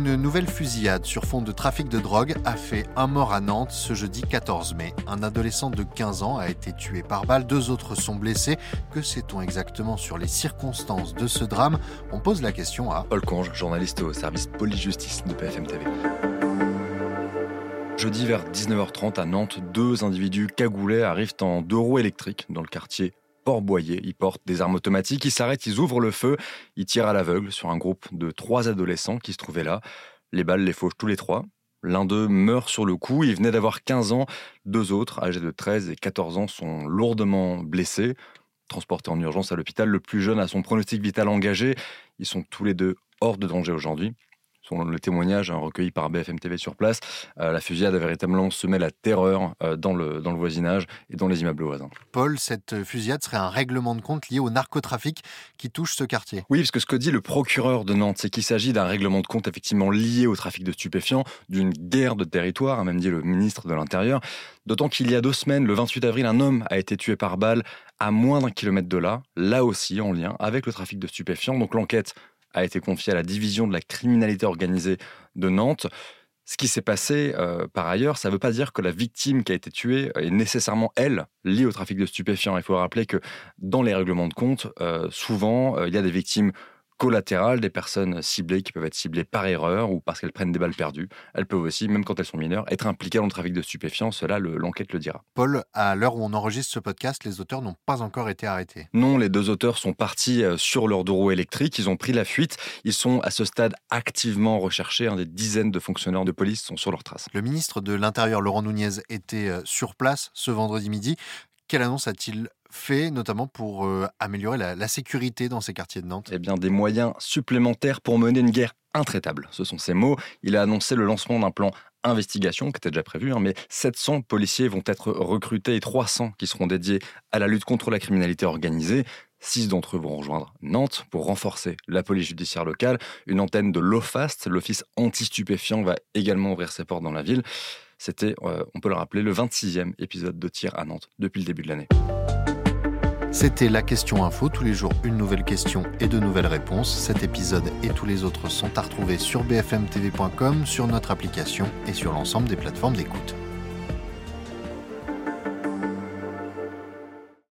Une nouvelle fusillade sur fond de trafic de drogue a fait un mort à Nantes ce jeudi 14 mai. Un adolescent de 15 ans a été tué par balle, 2 autres sont blessés. Que sait-on exactement sur les circonstances de ce drame ? On pose la question à Paul Conge, journaliste au service police-justice de BFM TV. Jeudi vers 19h30 à Nantes, 2 individus cagoulés arrivent en 2 roues électriques dans le quartier Port-Boyer. Ils portent des armes automatiques, ils s'arrêtent, ils ouvrent le feu, ils tirent à l'aveugle sur un groupe de 3 adolescents qui se trouvaient là. Les balles les fauchent tous les 3. L'un d'eux meurt sur le coup, il venait d'avoir 15 ans. 2 autres, âgés de 13 et 14 ans, sont lourdement blessés. Transportés en urgence à l'hôpital, le plus jeune a son pronostic vital engagé. Ils sont tous les 2 hors de danger aujourd'hui. Selon le témoignage recueilli par BFM TV sur place, la fusillade a véritablement semé la terreur dans le voisinage et dans les immeubles voisins. Paul, cette fusillade serait un règlement de compte lié au narcotrafic qui touche ce quartier. Oui, parce que ce que dit le procureur de Nantes, c'est qu'il s'agit d'un règlement de compte effectivement lié au trafic de stupéfiants, d'une guerre de territoire, a même dit le ministre de l'Intérieur. D'autant qu'il y a 2 semaines, le 28 avril, un homme a été tué par balle à moins d'1 kilomètre de là aussi en lien avec le trafic de stupéfiants. Donc l'enquête a été confiée à la division de la criminalité organisée de Nantes. Ce qui s'est passé, par ailleurs, ça ne veut pas dire que la victime qui a été tuée est nécessairement, elle, liée au trafic de stupéfiants. Il faut rappeler que dans les règlements de compte, souvent, il y a des victimes collatérales, des personnes ciblées qui peuvent être ciblées par erreur ou parce qu'elles prennent des balles perdues. Elles peuvent aussi, même quand elles sont mineures, être impliquées dans le trafic de stupéfiants. Cela, l'enquête le dira. Paul, à l'heure où on enregistre ce podcast, les auteurs n'ont pas encore été arrêtés. Non, les 2 auteurs sont partis sur leur 2 roues électriques. Ils ont pris la fuite. Ils sont à ce stade activement recherchés. Des dizaines de fonctionnaires de police sont sur leurs traces. Le ministre de l'Intérieur, Laurent Nunez, était sur place ce vendredi midi. Quelle annonce a-t-il fait, notamment pour améliorer la sécurité dans ces quartiers de Nantes ? Eh bien, des moyens supplémentaires pour mener une guerre intraitable. Ce sont ses mots. Il a annoncé le lancement d'un plan investigation qui était déjà prévu, mais 700 policiers vont être recrutés et 300 qui seront dédiés à la lutte contre la criminalité organisée. 6 d'entre eux vont rejoindre Nantes pour renforcer la police judiciaire locale. Une antenne de l'OFAST, l'Office anti-stupéfiant, va également ouvrir ses portes dans la ville. C'était, on peut le rappeler, le 26e épisode de tir à Nantes depuis le début de l'année. C'était La Question Info, tous les jours une nouvelle question et de nouvelles réponses. Cet épisode et tous les autres sont à retrouver sur bfmtv.com, sur notre application et sur l'ensemble des plateformes d'écoute.